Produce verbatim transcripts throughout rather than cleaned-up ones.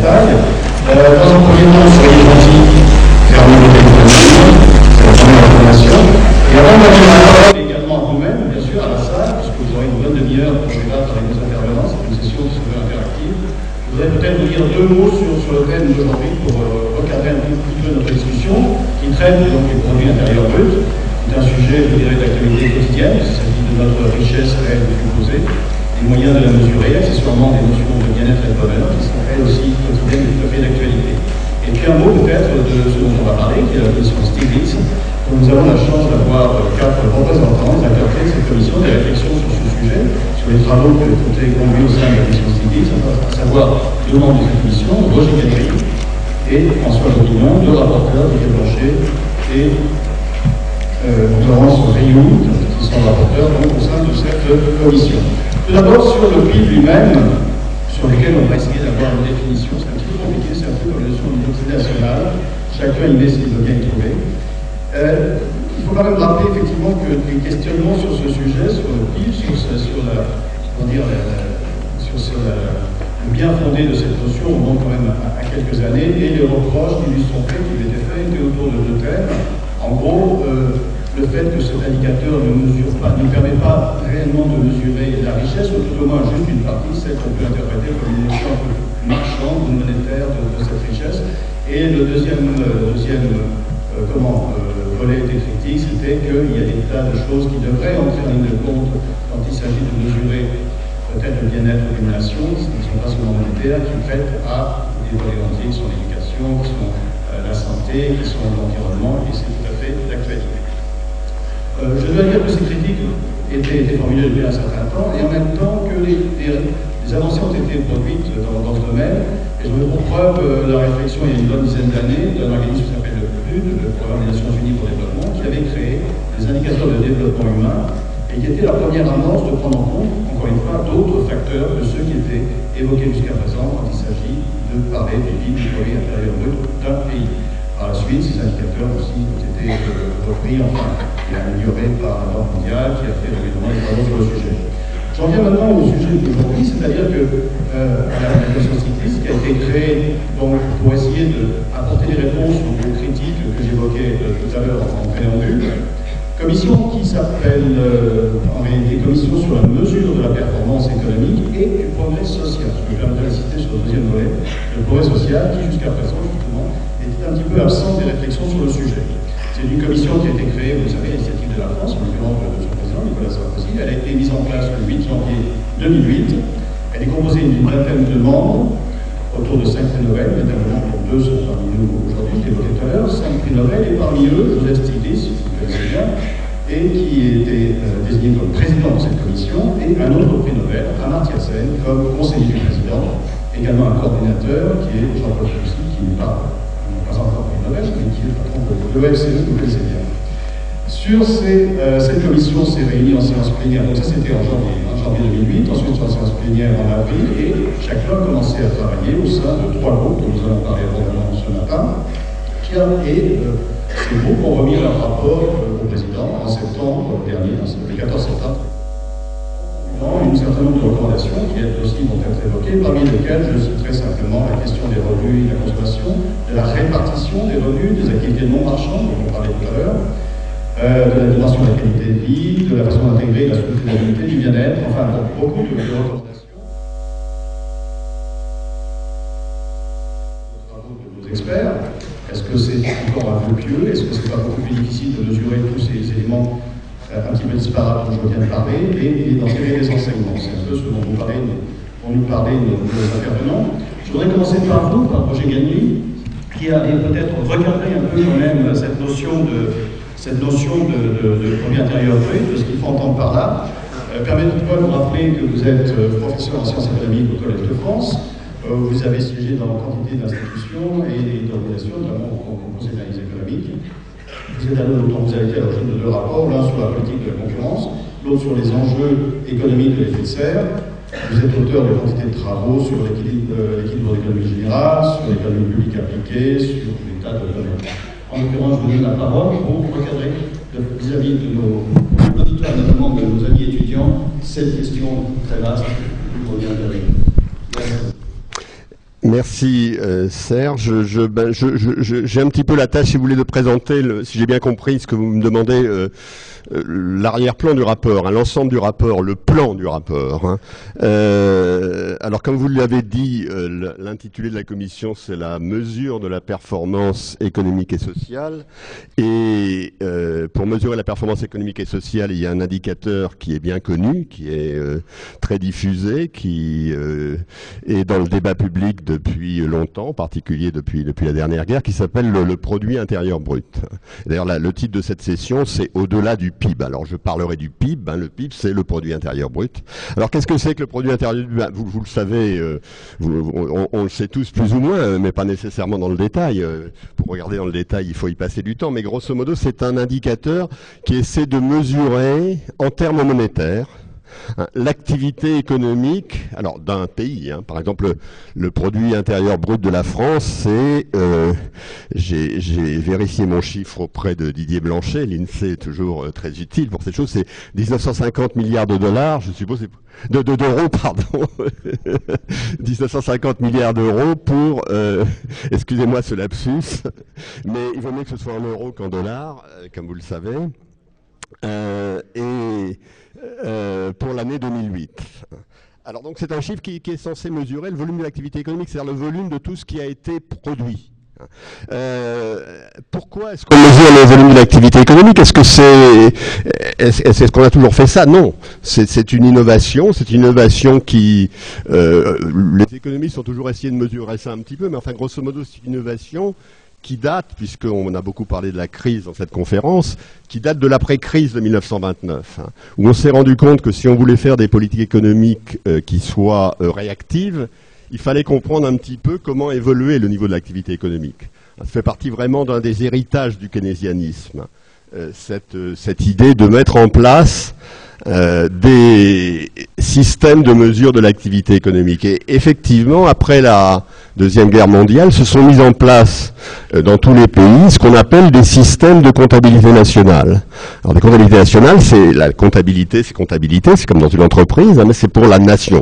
détail. Euh, dans un premier temps, soyez gentils, fermez le téléphone, c'est la première information. Et avant de donner la parole également à vous-même, bien sûr, à la salle, puisque vous aurez une bonne demi-heure pour débattre avec nos intervenants, c'est une session qui se veut interactive. Je voudrais peut-être vous dire deux mots sur, sur le thème d'aujourd'hui pour euh, recadrer un petit peu notre discussion, qui traite donc les produits intérieurs bruts. C'est un sujet, je dirais, d'actualité quotidienne, il s'agit de notre richesse réelle de composée, des moyens de la mesurer, accessoirement des notions de bien-être et de bonheur, qui sont elles aussi quotidiennes et tout à fait d'actualité. Et puis un mot peut-être de ce dont on va parler, qui est la commission Stiglitz, dont nous avons la chance d'avoir quatre représentants, des acteurs clés de cette commission, des réflexions sur ce sujet, sur les travaux qui ont été conduits au sein de la commission Stiglitz, à savoir deux membres de cette commission, Roger Gagnery et François Lopignon, deux rapporteurs, Didier Blanchet et euh, Laurence Rioux, qui sont rapporteurs donc, au sein de cette commission. Tout d'abord, sur le P I B lui-même, sur lequel on va essayer d'avoir une définition, c'est un petit peu compliqué, c'est un peu comme la notion de multinationale, chacun y met ce qu'il veut bien y trouver. Euh, il faut quand même rappeler effectivement que les questionnements sur ce sujet, sur le P I B, sur, sur, la, comment dire, la, sur, sur la, le bien fondé de cette notion, remontent quand même à, à quelques années, et les reproches qui lui sont faits, qui lui étaient faits, étaient autour de deux thèmes. En gros, euh, le fait que cet indicateur ne mesure pas, ne permet pas réellement de mesurer la richesse, ou tout au moins juste une partie, celle qu'on peut interpréter comme une notion un peu marchande ou monétaire de, de cette richesse. Et le deuxième, euh, deuxième euh, comment, euh, volet des critiques, c'était qu'il y a des tas de choses qui devraient entrer en ligne de compte quand il s'agit de mesurer peut-être le bien-être d'une nation, qui ne sont pas seulement monétaires, qui prêtent à des volets entiers qui sont l'éducation, qui sont euh, la santé, qui sont l'environnement, et c'est tout à fait d'actualité. Euh, je dois dire que ces critiques étaient, étaient formulées depuis un certain temps, et en même temps que les, les, les avancées ont été produites dans, dans ce domaine. Et je me pour preuve euh, la réflexion il y a une bonne dizaine d'années d'un organisme qui s'appelle le P U D, le Programme des Nations Unies pour le Développement, qui avait créé des indicateurs de développement humain et qui était la première amorce de prendre en compte, encore une fois, d'autres facteurs que ceux qui étaient évoqués jusqu'à présent quand il s'agit de parler du P I B, du produit intérieur brut d'un pays. Par la suite, ces indicateurs aussi ont été euh, repris, enfin, et améliorés par la Banque mondiale qui a fait régulièrement des travaux sur le sujet. J'en viens maintenant au sujet d'aujourd'hui, c'est-à-dire que euh, à la commission Stiglitz, qui a été créée donc, pour essayer d'apporter des réponses aux, aux critiques que j'évoquais euh, tout à l'heure en, en préambule, commission qui s'appelle euh, en réalité commission sur la mesure de la performance économique et du progrès social. Je me permets de citer sur le deuxième volet, le progrès social qui jusqu'à présent justement était un petit peu absent des réflexions sur le sujet. C'est une commission qui a été créée, vous le savez, à l'initiative de la France, en l'occurrence de son président, Nicolas Sarkozy. Elle a été mise en place le huit janvier deux mille huit. Elle est composée d'une vingtaine de membres, autour de cinq prix Nobel, notamment dont deux sont parmi nous aujourd'hui, je l'évoquais tout à l'heure, cinq prix Nobel, et parmi eux, Joseph Stiglitz, si vous connaissez bien, et qui était euh, désigné comme président de cette commission, et un autre prix Nobel, Amartya Sen, comme conseiller du président, également un coordinateur, qui est Jean-Paul Foussy, qui n'est pas, pas encore prix Nobel, mais qui est le patron de l'O F C E, vous connaissez bien. Sur ces, euh, cette commission s'est réunie en séance plénière, donc ça c'était en janvier, hein, janvier deux mille huit, ensuite en séance plénière en avril, et chacun a commencé à travailler au sein de trois groupes, dont nous allons parler probablement ce matin, qui a, et euh, ces groupes ont remis leur rapport euh, au président en septembre dernier, le quatorze septembre, une certain nombre de recommandations qui elles aussi vont être évoquées, parmi lesquelles je citerai simplement la question des revenus et de la consommation, de la répartition des revenus, des activités non marchandes, dont on parlait tout à l'heure, Euh, de la dimension de la qualité de vie, de la façon d'intégrer la soutenabilité, du bien-être, enfin bon, beaucoup de, de recommandations. Les travaux de nos experts, est-ce que c'est encore un peu pieux? Est-ce que c'est pas beaucoup plus difficile de mesurer tous ces éléments euh, un petit peu disparates dont je viens de parler et, et d'en tirer des enseignements? C'est un peu ce dont vous parlez, dont nous parlez nos, nos intervenants. Je voudrais commencer par vous, par Roger Gagnery, qui a peut-être recadré un peu quand même cette notion de cette notion de, de, de produit intérieur brut, de ce qu'il faut entendre par là. Euh, Permettez-moi de vous rappeler que vous êtes euh, professeur en sciences économiques au Collège de France. Euh, vous avez siégé dans quantité d'institutions et d'organisations, notamment au Conseil d'analyse économique. Vous êtes allé autant vous avez été à l'origine de deux rapports, l'un sur la politique de la concurrence, l'autre sur les enjeux économiques de l'effet de serre. Vous êtes auteur de quantité de travaux sur l'équilibre euh, de l'économie générale, sur l'économie publique appliquée, sur l'état de domaine. En l'occurrence, je vous donne la parole pour recadrer vis-à-vis de nos auditeurs, notamment de nos amis étudiants, cette question très vaste du produit intérieur. Merci euh, Serge. Je, ben, je, je, j'ai un petit peu la tâche, si vous voulez, de présenter, le, si j'ai bien compris ce que vous me demandez, euh, euh, l'arrière-plan du rapport, hein, l'ensemble du rapport, le plan du rapport. Hein. Euh, alors, comme vous l'avez dit, euh, l'intitulé de la commission, c'est la mesure de la performance économique et sociale. Et euh, pour mesurer la performance économique et sociale, il y a un indicateur qui est bien connu, qui est euh, très diffusé, qui euh, est dans le débat public depuis longtemps, en particulier depuis, depuis la dernière guerre, qui s'appelle le, le produit intérieur brut. D'ailleurs, le titre de cette session, c'est au-delà du P I B. Alors, je parlerai du P I B. Hein, le P I B, c'est le produit intérieur brut. Alors, qu'est-ce que c'est que le produit intérieur brut? vous, vous le savez, euh, vous, on, on le sait tous plus ou moins, mais pas nécessairement dans le détail. Euh, pour regarder dans le détail, il faut y passer du temps. Mais grosso modo, c'est un indicateur qui essaie de mesurer, en termes monétaires, l'activité économique, alors d'un pays, hein, par exemple le, le produit intérieur brut de la France, c'est, euh, j'ai vérifié mon chiffre auprès de Didier Blanchet, l'INSEE est toujours euh, très utile pour cette chose, c'est mille neuf cent cinquante milliards de dollars, je suppose, de d'euros, de, pardon, mille neuf cent cinquante milliards d'euros pour, euh, excusez-moi ce lapsus, mais il vaut mieux que ce soit en euros qu'en dollars, euh, comme vous le savez, euh, et Euh, pour l'année deux mille huit. Alors donc c'est un chiffre qui, qui est censé mesurer le volume de l'activité économique, c'est-à-dire le volume de tout ce qui a été produit. Euh, pourquoi est-ce qu'on mesure le volume de l'activité économique? Est-ce que c'est est-ce est -ce qu'on a toujours fait ça? Non, c'est une innovation, c'est une innovation qui euh, les économistes ont toujours essayé de mesurer ça un petit peu, mais enfin grosso modo c'est une innovation qui date, puisqu'on a beaucoup parlé de la crise dans cette conférence, qui date de l'après-crise de mille neuf cent vingt-neuf, hein, où on s'est rendu compte que si on voulait faire des politiques économiques euh, qui soient euh, réactives, il fallait comprendre un petit peu comment évoluer le niveau de l'activité économique. Ça fait partie vraiment d'un des héritages du keynésianisme, euh, cette, euh, cette idée de mettre en place euh, des systèmes de mesure de l'activité économique. Et effectivement, après la Deuxième Guerre mondiale, se sont mis en place euh, dans tous les pays ce qu'on appelle des systèmes de comptabilité nationale. Alors, la comptabilité nationale, c'est la comptabilité, c'est comptabilité, c'est comme dans une entreprise, hein, mais c'est pour la nation.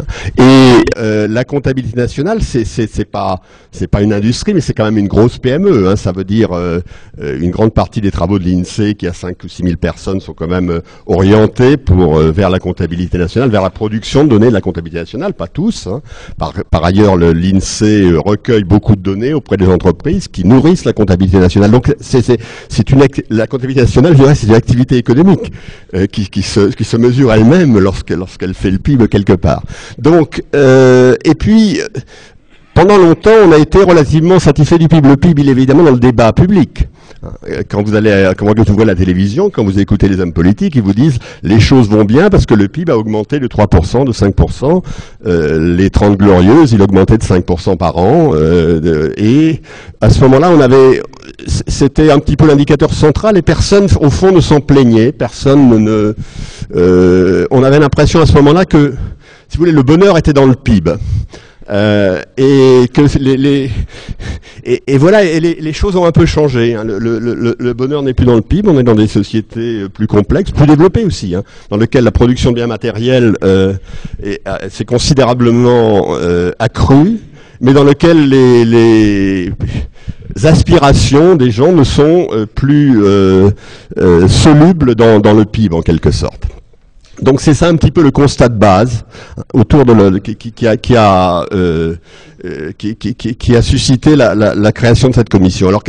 Et euh, la comptabilité nationale, c'est c'est pas c'est pas une industrie, mais c'est quand même une grosse P M E. Hein, ça veut dire euh, une grande partie des travaux de l'INSEE, qui a cinq ou six mille personnes, sont quand même euh, orientés pour euh, vers la comptabilité nationale, vers la production de données de la comptabilité nationale, pas tous. Hein. Par, par ailleurs, l'INSEE recueille beaucoup de données auprès des entreprises qui nourrissent la comptabilité nationale. Donc, c'est une la comptabilité nationale, je dirais, c'est une activité économique euh, qui, qui, se, qui se mesure elle-même lorsqu'elle lorsqu'elle fait le P I B quelque part. Donc, euh, et puis, pendant longtemps, on a été relativement satisfait du P I B. Le P I B, il est évidemment dans le débat public. Quand vous allez, quand vous ouvrez la télévision, quand vous écoutez les hommes politiques, ils vous disent les choses vont bien parce que le P I B a augmenté de trois pour cent, de cinq pour cent. Euh, les trente glorieuses, il augmentait de cinq pour cent par an. Euh, de, et à ce moment-là, on avait, c'était un petit peu l'indicateur central et personne, au fond, ne s'en plaignait. Personne ne, euh, on avait l'impression à ce moment-là que, si vous voulez, le bonheur était dans le P I B. Euh, et que les, les et, et voilà, et les, les choses ont un peu changé. Hein. Le, le, le bonheur n'est plus dans le P I B, on est dans des sociétés plus complexes, plus développées aussi, hein, dans lesquelles la production de biens matériels euh, s'est considérablement euh, accrue, mais dans lesquelles les, les aspirations des gens ne sont euh, plus euh, euh, solubles dans, dans le P I B en quelque sorte. Donc c'est ça un petit peu le constat de base autour de le, qui, qui a qui a euh, qui, qui, qui, qui a suscité la, la, la création de cette commission. Alors que,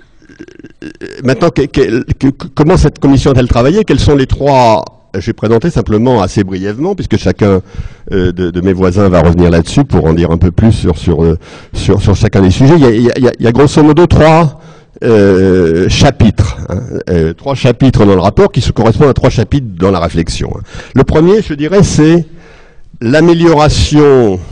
maintenant, que, que, que, comment cette commission a-t-elle travaillé? Quels sont les trois? Je vais présenter simplement assez brièvement, puisque chacun euh, de, de mes voisins va revenir là-dessus pour en dire un peu plus sur sur sur, sur chacun des sujets. Il y a, il y a, il y a grosso modo trois Euh, chapitres, hein, euh, trois chapitres dans le rapport qui se correspondent à trois chapitres dans la réflexion. Hein. Le premier, je dirais, c'est l'amélioration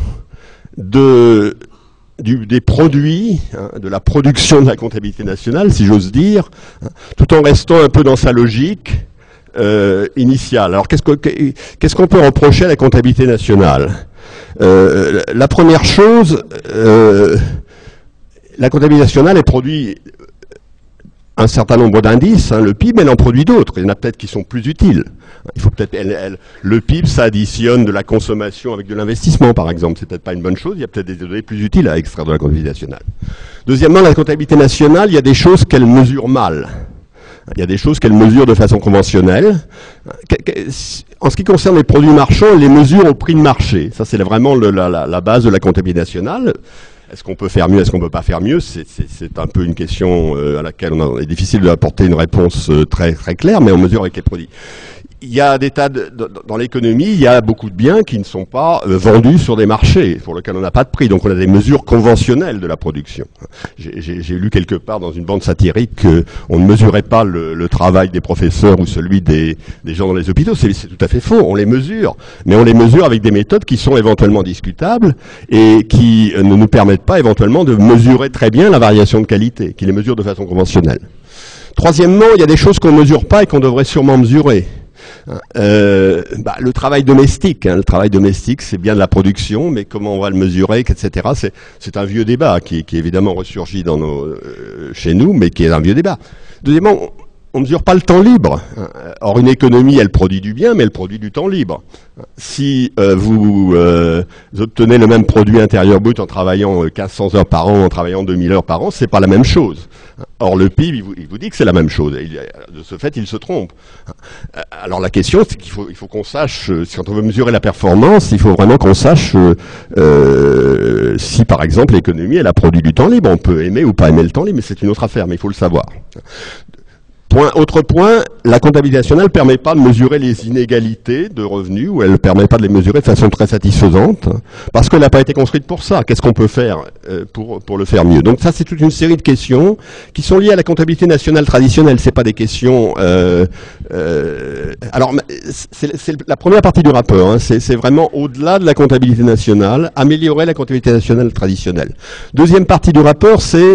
de du, des produits, hein, de la production de la comptabilité nationale, si j'ose dire, hein, tout en restant un peu dans sa logique euh, initiale. Alors, qu'est-ce qu'on qu'est-ce qu'on peut reprocher à la comptabilité nationale? euh, La première chose, euh, la comptabilité nationale est produit un certain nombre d'indices, hein, le P I B, elle en produit d'autres. Il y en a peut-être qui sont plus utiles. Il faut peut-être, elle, elle, le P I B, ça additionne de la consommation avec de l'investissement, par exemple. C'est peut-être pas une bonne chose. Il y a peut-être des données plus utiles à extraire de la comptabilité nationale. Deuxièmement, la comptabilité nationale, il y a des choses qu'elle mesure mal. Il y a des choses qu'elle mesure de façon conventionnelle. En ce qui concerne les produits marchands, elle les mesure au prix de marché. Ça, c'est vraiment le, la, la, la base de la comptabilité nationale. Est-ce qu'on peut faire mieux, est-ce qu'on peut pas faire mieux? C'est, c'est, c'est un peu une question euh, à laquelle on a, est difficile d'apporter une réponse euh, très, très claire, mais on mesure avec les produits. Il y a des tas de, de, dans l'économie, il y a beaucoup de biens qui ne sont pas euh, vendus sur des marchés, pour lesquels on n'a pas de prix. Donc on a des mesures conventionnelles de la production. J'ai, j'ai, j'ai lu quelque part dans une bande satirique qu'on ne mesurait pas le, le travail des professeurs ou celui des, des gens dans les hôpitaux. C'est, c'est tout à fait faux. On les mesure, mais on les mesure avec des méthodes qui sont éventuellement discutables et qui ne nous permettent pas éventuellement de mesurer très bien la variation de qualité, qui les mesurent de façon conventionnelle. Troisièmement, il y a des choses qu'on ne mesure pas et qu'on devrait sûrement mesurer. Euh, bah, le travail domestique, hein, le travail domestique, c'est bien de la production, mais comment on va le mesurer, et cetera. C'est, c'est un vieux débat qui, qui évidemment ressurgit dans nos, euh, chez nous, mais qui est un vieux débat. Deuxièmement, on ne mesure pas le temps libre. Or, une économie, elle produit du bien, mais elle produit du temps libre. Si euh, vous, euh, vous obtenez le même produit intérieur brut en travaillant mille cinq cents heures par an, en travaillant deux mille heures par an, c'est pas la même chose. Or, le P I B, il vous, il vous dit que c'est la même chose. Il, de ce fait, il se trompe. Alors, la question, c'est qu'il faut, il faut qu'on sache, si quand on veut mesurer la performance, il faut vraiment qu'on sache euh, si, par exemple, l'économie, elle a produit du temps libre. On peut aimer ou pas aimer le temps libre, mais c'est une autre affaire, mais il faut le savoir. Point, autre point, la comptabilité nationale ne permet pas de mesurer les inégalités de revenus, ou elle ne permet pas de les mesurer de façon très satisfaisante, parce qu'elle n'a pas été construite pour ça. Qu'est-ce qu'on peut faire euh, pour, pour le faire mieux? Donc ça, c'est toute une série de questions qui sont liées à la comptabilité nationale traditionnelle. C'est pas des questions... Euh, euh, alors, c'est, c'est la première partie du rapport. Hein, c'est, c'est vraiment au-delà de la comptabilité nationale, améliorer la comptabilité nationale traditionnelle. Deuxième partie du rapport, c'est...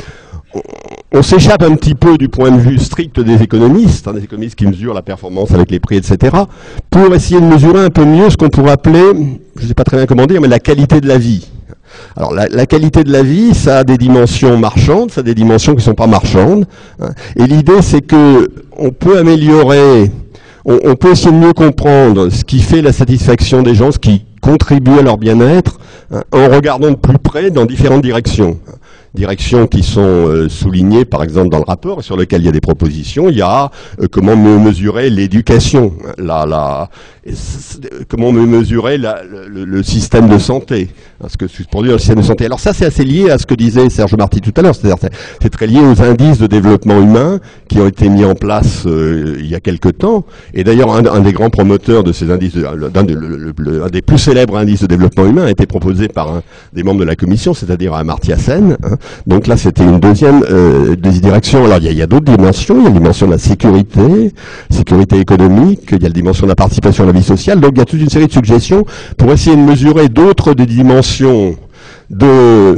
On s'échappe un petit peu du point de vue strict des économistes, hein, des économistes qui mesurent la performance avec les prix, et cetera, pour essayer de mesurer un peu mieux ce qu'on pourrait appeler, je ne sais pas très bien comment dire, mais la qualité de la vie. Alors la, la qualité de la vie, ça a des dimensions marchandes, ça a des dimensions qui ne sont pas marchandes. Hein, et l'idée, c'est que on peut améliorer, on, on peut essayer de mieux comprendre ce qui fait la satisfaction des gens, ce qui contribue à leur bien-être, hein, en regardant de plus près dans différentes directions. Directions qui sont euh, soulignées, par exemple, dans le rapport, et sur lesquelles il y a des propositions. Il y a euh, comment me mesurer l'éducation, la, la, comment me mesurer la, le, le système de santé, hein, ce que se produit dans le système de santé. Alors ça, c'est assez lié à ce que disait Serge Marty tout à l'heure, c'est-à-dire c'est, c'est très lié aux indices de développement humain qui ont été mis en place euh, il y a quelque temps. Et d'ailleurs, un, un des grands promoteurs de ces indices, de, d'un de, le, le, le, un des plus célèbres indices de développement humain a été proposé par un des membres de la commission, c'est-à-dire Amartya Sen. Hein. Donc là, c'était une deuxième euh, des directions. Alors, il y a, il y a d'autres dimensions. Il y a la dimension de la sécurité, sécurité économique. Il y a la dimension de la participation à la vie sociale. Donc, il y a toute une série de suggestions pour essayer de mesurer d'autres des dimensions de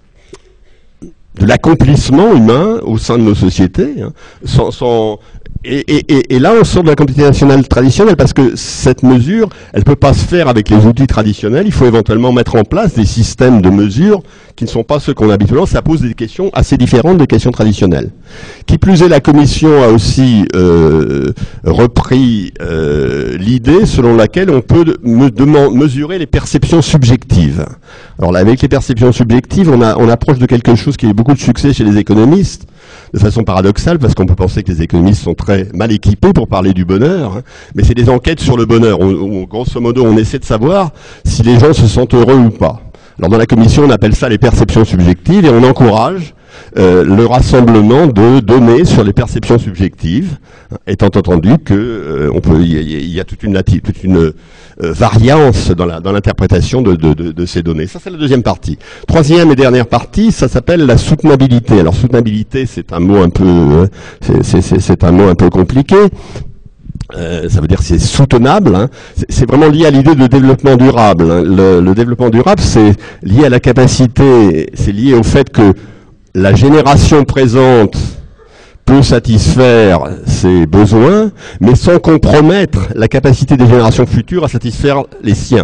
de l'accomplissement humain au sein de nos sociétés, hein, sans, sans Et, et, et là, on sort de la comptabilité nationale traditionnelle parce que cette mesure, elle peut pas se faire avec les outils traditionnels. Il faut éventuellement mettre en place des systèmes de mesure qui ne sont pas ceux qu'on a habituellement. Ça pose des questions assez différentes des questions traditionnelles. Qui plus est, la Commission a aussi euh, repris euh, l'idée selon laquelle on peut de, me, de, mesurer les perceptions subjectives. Alors là, avec les perceptions subjectives, on, a, on approche de quelque chose qui a eu beaucoup de succès chez les économistes, de façon paradoxale, parce qu'on peut penser que les économistes sont très mal équipés pour parler du bonheur, hein, mais c'est des enquêtes sur le bonheur. On, on, grosso modo, on essaie de savoir si les gens se sentent heureux ou pas. Alors dans la commission, on appelle ça les perceptions subjectives, et on encourage euh, le rassemblement de données sur les perceptions subjectives, hein, étant entendu que euh, on peut, il y, y a toute une, toute une euh, variance dans, la, dans l'interprétation de, de, de, de ces données. Ça, c'est la deuxième partie. Troisième et dernière partie, ça s'appelle la soutenabilité. Alors soutenabilité, c'est un mot un peu, euh, c'est, c'est, c'est, c'est un mot un peu compliqué. Euh, ça veut dire que c'est soutenable, hein. c'est, c'est vraiment lié à l'idée de développement durable. Hein. Le, le développement durable, c'est lié à la capacité, c'est lié au fait que la génération présente peut satisfaire ses besoins, mais sans compromettre la capacité des générations futures à satisfaire les siens.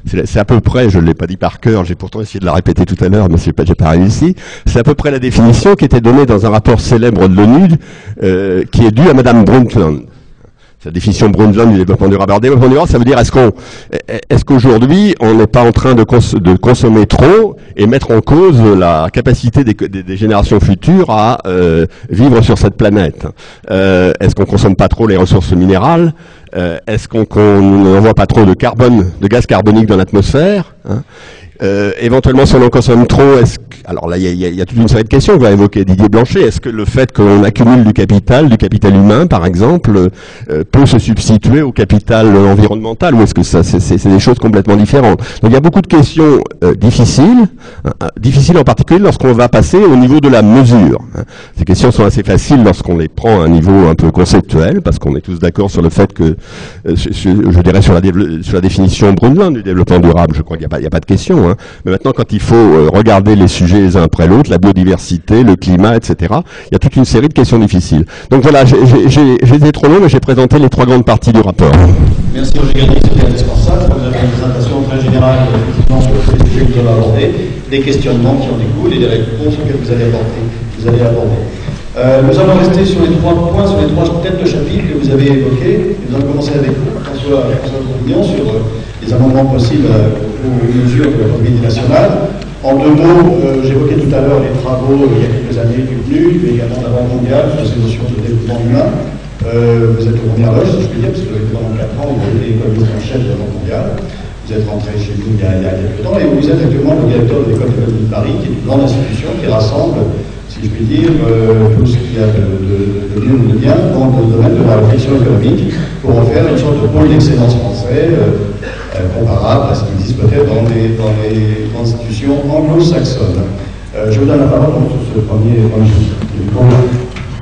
c'est, c'est à peu près, je ne l'ai pas dit par cœur, j'ai pourtant essayé de la répéter tout à l'heure, mais j'ai pas, j'ai pas réussi, c'est à peu près la définition qui était donnée dans un rapport célèbre de l'ONU, euh, qui est due à Madame Brundtland. C'est la définition Brundtland du développement durable. Alors, développement durable, ça veut dire, est-ce qu'on, est-ce qu'aujourd'hui, on n'est pas en train de, cons- de consommer trop et mettre en cause la capacité des, des, des générations futures à euh, vivre sur cette planète? euh, Est-ce qu'on consomme pas trop les ressources minérales? euh, Est-ce qu'on n'envoie pas trop de carbone, de gaz carbonique dans l'atmosphère, hein? Euh, éventuellement, si on en consomme trop, est-ce que, alors là, il y a, y a toute une série de questions que va évoquer Didier Blanchet. Est-ce que le fait qu'on accumule du capital, du capital humain, par exemple, euh, peut se substituer au capital environnemental, ou est-ce que ça, c'est, c'est, c'est des choses complètement différentes? Donc, il y a beaucoup de questions euh, difficiles, hein, difficiles en particulier lorsqu'on va passer au niveau de la mesure. Hein. Ces questions sont assez faciles lorsqu'on les prend à un niveau un peu conceptuel, parce qu'on est tous d'accord sur le fait que, euh, je, je dirais sur la, sur la définition Brundtland du développement durable, je crois qu'il n'y a pas, il y a pas de question. Hein. Mais maintenant, quand il faut euh, regarder les sujets les uns après l'autre, la biodiversité, le climat, et cetera, il y a toute une série de questions difficiles. Donc voilà, j'ai, j'ai, j'ai été trop long, mais j'ai présenté les trois grandes parties du rapport. Merci Roger Garnier, c'était indispensable. Vous avez une présentation très générale effectivement sur les sujets que vous avez abordés, des questionnements qui en découlent et des réponses auxquelles vous allez aborder. Vous allez aborder. Euh, nous allons rester sur les trois points, sur les trois têtes de chapitre que vous avez évoquées. Nous allons commencer avec vous, François, François Bourguignon, sur euh, les amendements possibles euh, aux mesures de la Comité nationale. En deux mots, euh, j'évoquais tout à l'heure les travaux euh, il y a quelques années du P N U D, mais également de la Banque mondiale sur ces notions de développement humain. Euh, vous êtes au première loge, si je puis dire, parce que pendant quatre ans, vous avez été économiste en chef de la Banque mondiale. Vous êtes rentré chez nous il y a, il y a quelques temps, et vous êtes actuellement le directeur de l'école d'économie de Paris, qui est une grande institution qui rassemble, si je puis dire, euh, tout ce qu'il y a de, de, de mieux ou de bien dans le domaine de la réflexion économique, pour en faire une sorte de pôle d'excellence français, euh, euh, comparable à ce qui existe peut-être dans les, dans les institutions anglo-saxonnes. Euh, je vous donne la parole pour ce premier point de vue.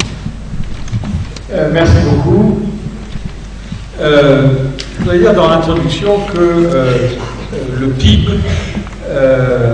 Euh, merci beaucoup. Euh, je voudrais dire dans l'introduction que euh, le P I B euh,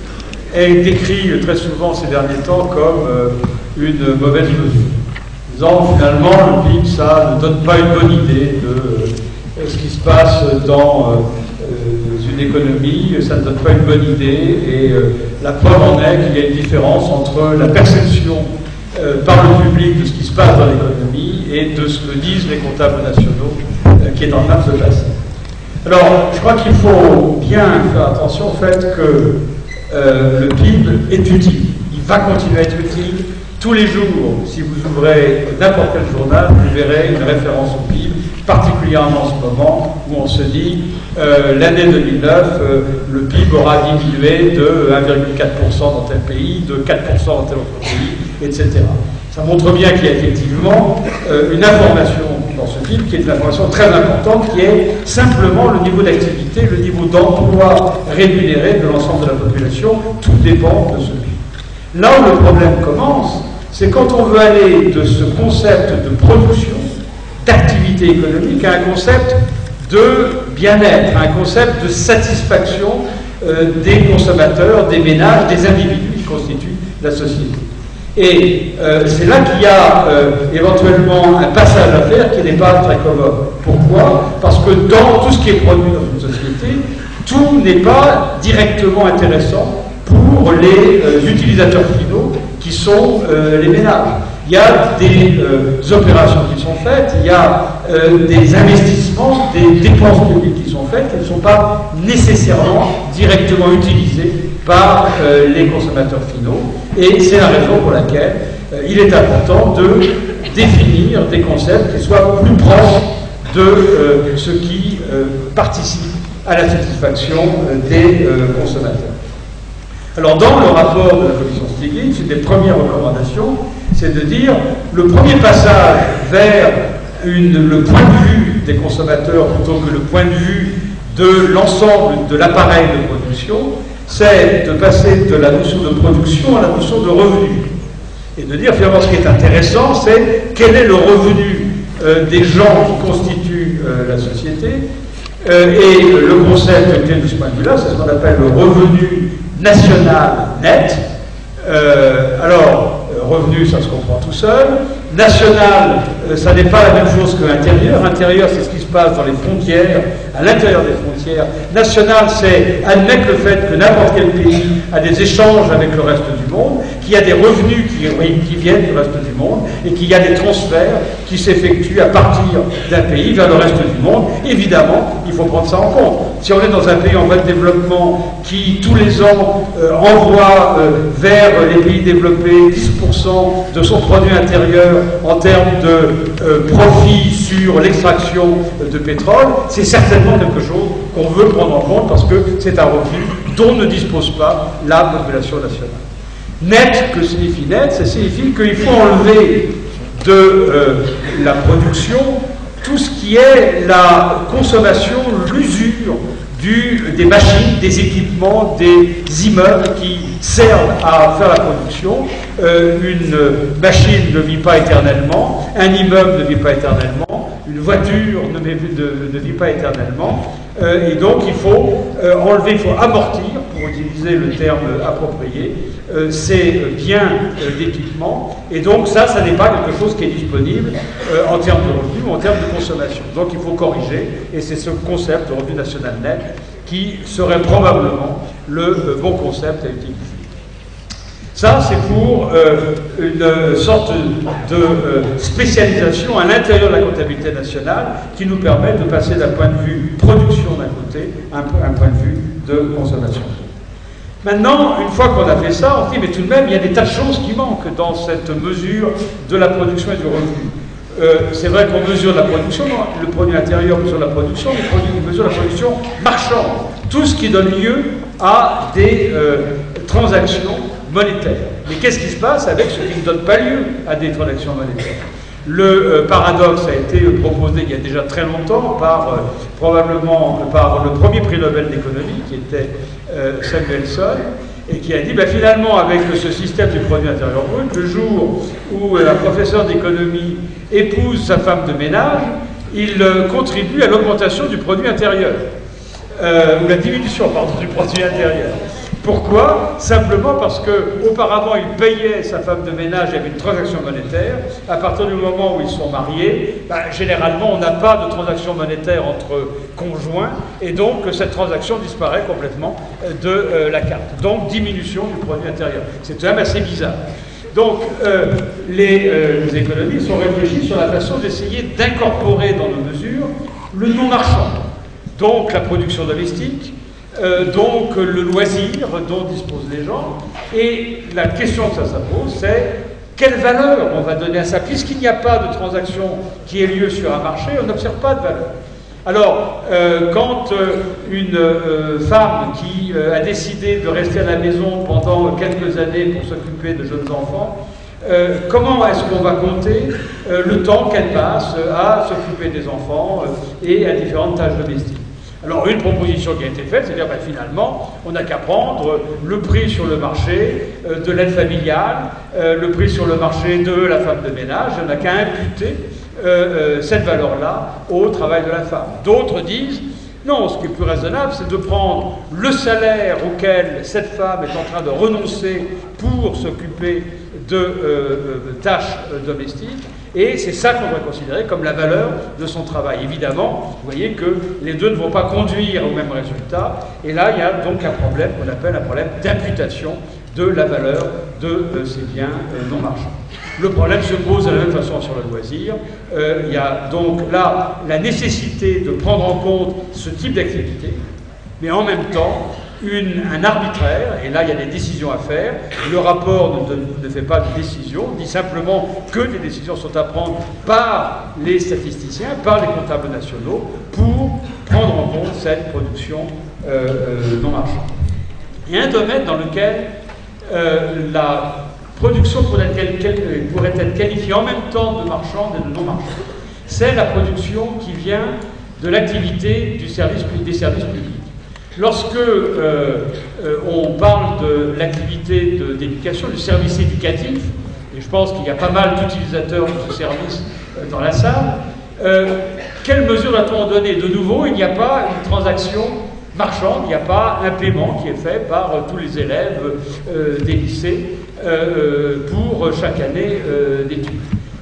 est décrit très souvent ces derniers temps comme euh, une mauvaise mesure. Disant finalement le P I B ça ne donne pas une bonne idée de euh, ce qui se passe dans euh, une économie, ça ne donne pas une bonne idée et euh, la preuve en est qu'il y a une différence entre la perception Euh, par le public de ce qui se passe dans l'économie et de ce que disent les comptables nationaux euh, qui est en train de se passer. Alors, je crois qu'il faut bien faire attention au fait que euh, le P I B est utile. Il va continuer à être utile. Tous les jours, si vous ouvrez n'importe quel journal, vous verrez une référence au P I B, particulièrement en ce moment où on se dit euh, l'année deux mille neuf, euh, le P I B aura diminué de un virgule quatre pour cent dans tel pays, de quatre pour cent dans tel autre pays, et cetera. Ça montre bien qu'il y a effectivement euh, une information dans ce P I B qui est une information très importante, qui est simplement le niveau d'activité, le niveau d'emploi rémunéré de l'ensemble de la population. Tout dépend de ce P I B. Là où le problème commence, c'est quand on veut aller de ce concept de production, d'activité économique, à un concept de bien-être, à un concept de satisfaction euh, des consommateurs, des ménages, des individus qui constituent la société. Et euh, c'est là qu'il y a euh, éventuellement un passage à faire qui n'est pas très commode. Pourquoi? Parce que dans tout ce qui est produit dans une société, tout n'est pas directement intéressant pour les euh, utilisateurs finaux qui sont euh, les ménages. Il y a des euh, opérations qui sont faites, il y a euh, des investissements, des dépenses publiques qui sont faites, qui ne sont pas nécessairement directement utilisées par euh, les consommateurs finaux. Et c'est la raison pour laquelle euh, il est important de définir des concepts qui soient plus proches de euh, ce qui euh, participe à la satisfaction euh, des euh, consommateurs. Alors, dans le rapport de la commission Stiglitz, une des premières recommandations, c'est de dire le premier passage vers une, le point de vue des consommateurs plutôt que le point de vue de l'ensemble de l'appareil de production, c'est de passer de la notion de production à la notion de revenu. Et de dire finalement ce qui est intéressant, c'est quel est le revenu euh, des gens qui constituent euh, la société. Euh, et le concept clé de ce point de vue-là, c'est ce qu'on appelle le revenu national net. Euh, alors, euh, revenu, ça se comprend tout seul. National, euh, ça n'est pas la même chose que intérieur. Intérieur, c'est ce qui se passe dans les frontières, à l'intérieur des frontières. National, c'est admettre le fait que n'importe quel pays a des échanges avec le reste du monde, qu'il y a des revenus qui, qui viennent du reste du monde, et qu'il y a des transferts qui s'effectuent à partir d'un pays vers le reste du monde. Évidemment, il faut prendre ça en compte. Si on est dans un pays en voie de développement qui, tous les ans, euh, envoie euh, vers les pays développés dix pour cent de son produit intérieur en termes de euh, profit sur l'extraction de pétrole, c'est certainement quelque chose qu'on veut prendre en compte parce que c'est un revenu dont ne dispose pas la population nationale. Net, que signifie net? Ça signifie qu'il faut enlever de euh, la production tout ce qui est la consommation, l'usure du, des machines, des équipements, des immeubles qui servent à faire la production. Euh, une machine ne vit pas éternellement, un immeuble ne vit pas éternellement, une voiture ne, ne, ne vit pas éternellement, euh, et donc il faut euh, enlever, il faut amortir, pour utiliser le terme approprié, euh, ces biens euh, d'équipement, et donc ça, ça n'est pas quelque chose qui est disponible euh, en termes de revenus ou en termes de consommation. Donc il faut corriger, et c'est ce concept de revenu national net qui serait probablement le euh, bon concept à utiliser. Ça, c'est pour euh, une sorte de euh, spécialisation à l'intérieur de la comptabilité nationale qui nous permet de passer d'un point de vue production d'un côté à un, un point de vue de consommation. Maintenant, une fois qu'on a fait ça, on se dit, mais tout de même, il y a des tas de choses qui manquent dans cette mesure de la production et du revenu. Euh, c'est vrai qu'on mesure la production, le produit intérieur mesure la production, mais on mesure la production marchande. Tout ce qui donne lieu à des euh, transactions monétaire. Mais qu'est-ce qui se passe avec ce qui ne donne pas lieu à des transactions monétaires? Le euh, paradoxe a été euh, proposé il y a déjà très longtemps par, euh, probablement, euh, par le premier prix Nobel d'économie, qui était euh, Samuelson, et qui a dit, ben, finalement, avec ce système du produit intérieur brut, le jour où euh, un professeur d'économie épouse sa femme de ménage, il euh, contribue à l'augmentation du produit intérieur, euh, ou la diminution, pardon, du produit intérieur. Pourquoi? Simplement parce qu'auparavant, il payait sa femme de ménage avec une transaction monétaire. À partir du moment où ils sont mariés, ben, généralement, on n'a pas de transaction monétaire entre conjoints, et donc cette transaction disparaît complètement de euh, la carte. Donc, diminution du produit intérieur. C'est quand même assez bizarre. Donc, euh, les, euh, les économistes ont réfléchi sur la façon d'essayer d'incorporer dans nos mesures le non marchand. Donc, la production domestique, Euh, donc le loisir dont disposent les gens, et la question que ça, ça pose, c'est quelle valeur on va donner à ça? Puisqu'il n'y a pas de transaction qui ait lieu sur un marché, on n'observe pas de valeur. Alors, euh, quand euh, une euh, femme qui euh, a décidé de rester à la maison pendant quelques années pour s'occuper de jeunes enfants, euh, comment est-ce qu'on va compter euh, le temps qu'elle passe euh, à s'occuper des enfants euh, et à différentes tâches domestiques? Alors, une proposition qui a été faite, c'est de dire, ben, finalement, on n'a qu'à prendre le prix sur le marché euh, de l'aide familiale, euh, le prix sur le marché de la femme de ménage, on n'a qu'à imputer euh, euh, cette valeur-là au travail de la femme. D'autres disent, non, ce qui est plus raisonnable, c'est de prendre le salaire auquel cette femme est en train de renoncer pour s'occuper de euh, euh, tâches euh, domestiques, et c'est ça qu'on doit considérer comme la valeur de son travail. Évidemment, vous voyez que les deux ne vont pas conduire au même résultat, et là, il y a donc un problème qu'on appelle un problème d'imputation de la valeur de euh, ces biens euh, non marchands. Le problème se pose de la même façon sur le loisir. Euh, il y a donc là la nécessité de prendre en compte ce type d'activité, mais en même temps, Une, un arbitraire, et là il y a des décisions à faire. Le rapport ne, ne fait pas de décision, dit simplement que des décisions sont à prendre par les statisticiens, par les comptables nationaux, pour prendre en compte cette production euh, euh, non marchande. Il y a un domaine dans lequel euh, la production pourrait être, pourrait être qualifiée en même temps de marchande et de non marchande. C'est la production qui vient de l'activité du service, des services publics. Lorsque euh, euh, on parle de l'activité d'éducation, du service éducatif, et je pense qu'il y a pas mal d'utilisateurs de ce service euh, dans la salle, euh, quelles mesures a-t-on donné? De nouveau, il n'y a pas une transaction marchande, il n'y a pas un paiement qui est fait par euh, tous les élèves euh, des lycées euh, pour chaque année euh, d'études.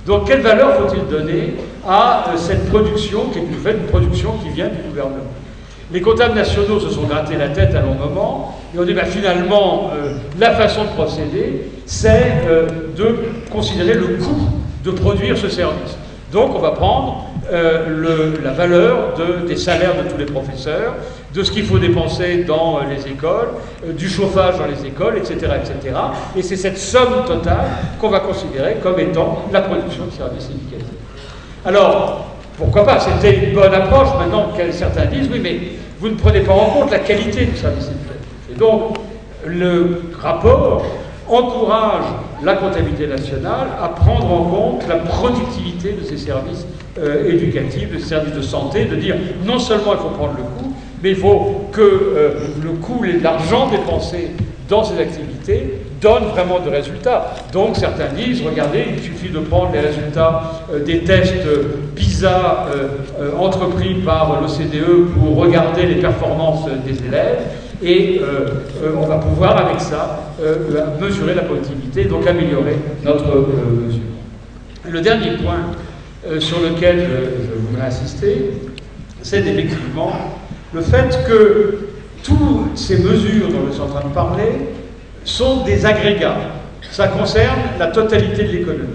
Donc quelle valeur faut-il donner à euh, cette production qui est une nouvelle production qui vient du gouvernement? Les comptables nationaux se sont grattés la tête à un long moment et on dit bah, finalement euh, la façon de procéder c'est euh, de considérer le coût de produire ce service. Donc on va prendre euh, le, la valeur de, des salaires de tous les professeurs, de ce qu'il faut dépenser dans euh, les écoles, euh, du chauffage dans les écoles, et cetera, et cetera. Et c'est cette somme totale qu'on va considérer comme étant la production de services éducatifs. Alors, pourquoi pas? C'était une bonne approche. Maintenant, certains disent, oui, mais vous ne prenez pas en compte la qualité du service éducatif. Et donc, le rapport encourage la comptabilité nationale à prendre en compte la productivité de ces services euh, éducatifs, de ces services de santé, de dire non seulement il faut prendre le coût, mais il faut que euh, le coût, l'argent dépensé dans ces activités donne vraiment de résultats. Donc certains disent, regardez, il suffit de prendre les résultats euh, des tests euh, PISA euh, euh, entrepris par l'O C D E pour regarder les performances euh, des élèves, et euh, euh, on va pouvoir avec ça euh, mesurer la productivité, donc améliorer notre euh, mesure. Le dernier point euh, sur lequel je, je voudrais insister, c'est effectivement le fait que toutes ces mesures dont je suis en train de parler sont des agrégats. Ça concerne la totalité de l'économie.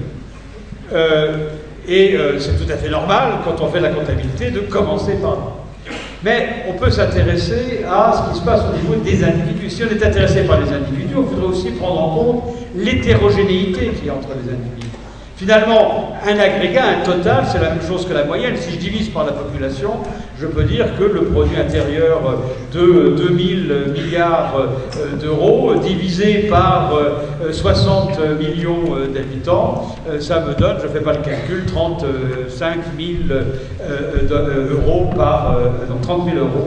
Euh, et euh, c'est tout à fait normal, quand on fait la comptabilité, de commencer par là. Mais on peut s'intéresser à ce qui se passe au niveau des individus. Si on est intéressé par les individus, on voudrait aussi prendre en compte l'hétérogénéité qu'il y a entre les individus. Finalement, un agrégat, un total, c'est la même chose que la moyenne. Si je divise par la population, je peux dire que le produit intérieur de deux mille milliards d'euros divisé par soixante millions d'habitants, ça me donne, je ne fais pas le calcul, trente-cinq mille euros par, non, trente mille euros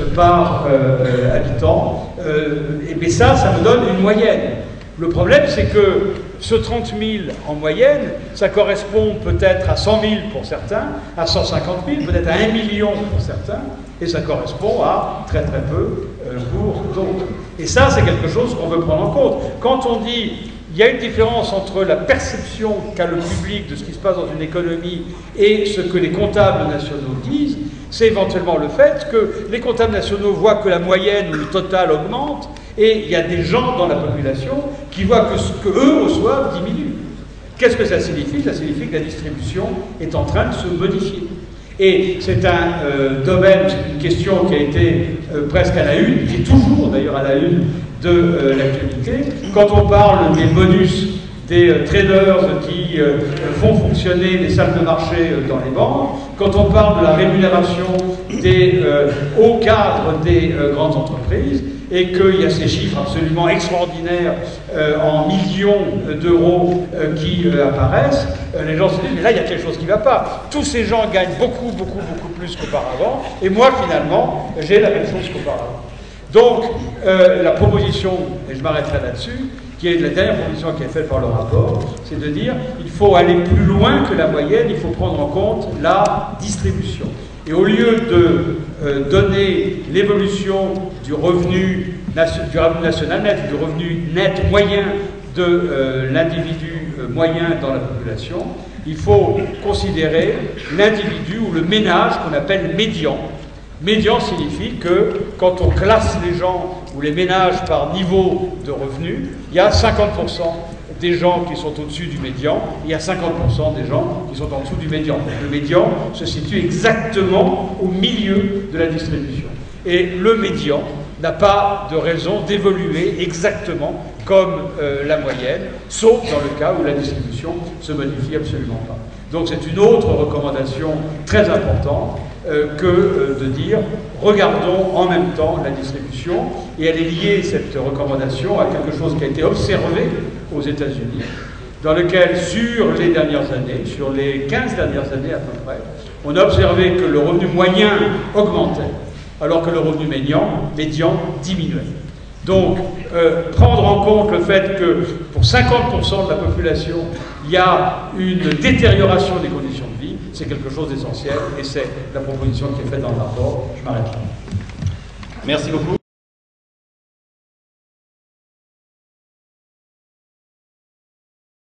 par habitant. Et bien ça, ça me donne une moyenne. Le problème, c'est que ce trente mille en moyenne, ça correspond peut-être à cent mille pour certains, à cent cinquante mille, peut-être à un million pour certains, et ça correspond à très très peu euh, pour d'autres. Et ça, c'est quelque chose qu'on veut prendre en compte. Quand on dit il y a une différence entre la perception qu'a le public de ce qui se passe dans une économie et ce que les comptables nationaux disent, c'est éventuellement le fait que les comptables nationaux voient que la moyenne ou le total augmente, et il y a des gens dans la population qui voient que ce qu'eux reçoivent diminue. Qu'est-ce que ça signifie? Ça signifie que la distribution est en train de se modifier. Et c'est un euh, domaine, c'est une question qui a été euh, presque à la une, qui est toujours d'ailleurs à la une de euh, l'actualité. Quand on parle des bonus des euh, traders qui euh, font fonctionner les salles de marché euh, dans les banques, quand on parle de la rémunération des euh, hauts cadres des euh, grandes entreprises, et qu'il y a ces chiffres absolument extraordinaires euh, en millions d'euros euh, qui euh, apparaissent, euh, les gens se disent, mais là, il y a quelque chose qui ne va pas. Tous ces gens gagnent beaucoup, beaucoup, beaucoup plus qu'auparavant, et moi, finalement, j'ai la même chose qu'auparavant. Donc, euh, la proposition, et je m'arrêterai là-dessus, qui est la dernière proposition qui est faite par le rapport, c'est de dire qu'il faut aller plus loin que la moyenne, il faut prendre en compte la distribution. Et au lieu de euh, donner l'évolution du revenu, du revenu national net, du revenu net moyen de euh, l'individu euh, moyen dans la population, il faut considérer l'individu ou le ménage qu'on appelle médian. Médian signifie que quand on classe les gens ou les ménages par niveau de revenu, il y a cinquante pour cent des gens qui sont au-dessus du médian, il y a cinquante pour cent des gens qui sont en dessous du médian. Donc le médian se situe exactement au milieu de la distribution. Et le médian n'a pas de raison d'évoluer exactement comme euh, la moyenne, sauf dans le cas où la distribution se modifie absolument pas. Donc c'est une autre recommandation très importante euh, que euh, de dire regardons en même temps la distribution, et elle est liée, cette recommandation, à quelque chose qui a été observé aux États-Unis, dans lequel sur les dernières années, sur les quinze dernières années à peu près, on a observé que le revenu moyen augmentait, alors que le revenu médian, médian diminuait. Donc, euh, prendre en compte le fait que pour cinquante pour cent de la population, il y a une détérioration des conditions de vie, c'est quelque chose d'essentiel, et c'est la proposition qui est faite dans le rapport. Je m'arrête là. Merci beaucoup.